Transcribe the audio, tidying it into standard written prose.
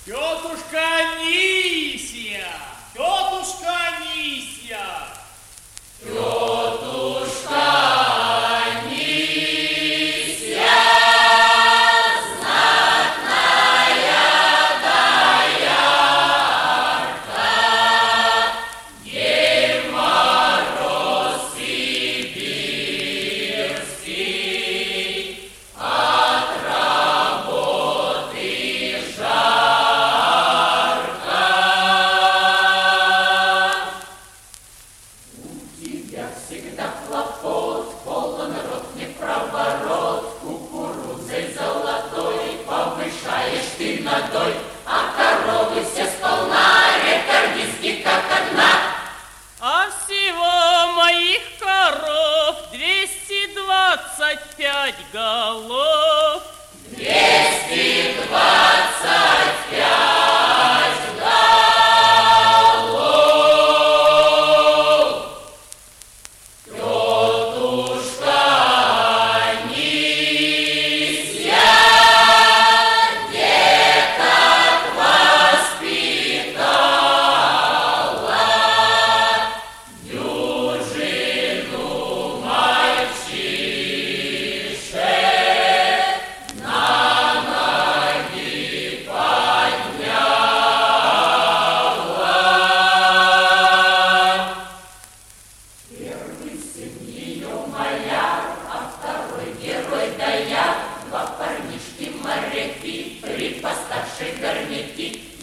Тетушка Анисия! Тетушка Анисия! Тетушка Анисия, знатная доярка, ей мороз сибирский от работы жарко. У тебя всегда хлопот, полон рот не проворот, кукурузой золотой повышаешь ты надой, а коровы все сполна, рекордистки как одна. А всего моих коров 225 голов. 225 голов. Тетушка Анисия деток воспитала, дюжину мальчишек на ноги подняла. Первый сын ее маляр, а второй герой дояр, два парнишки моряки, три постарше горняки.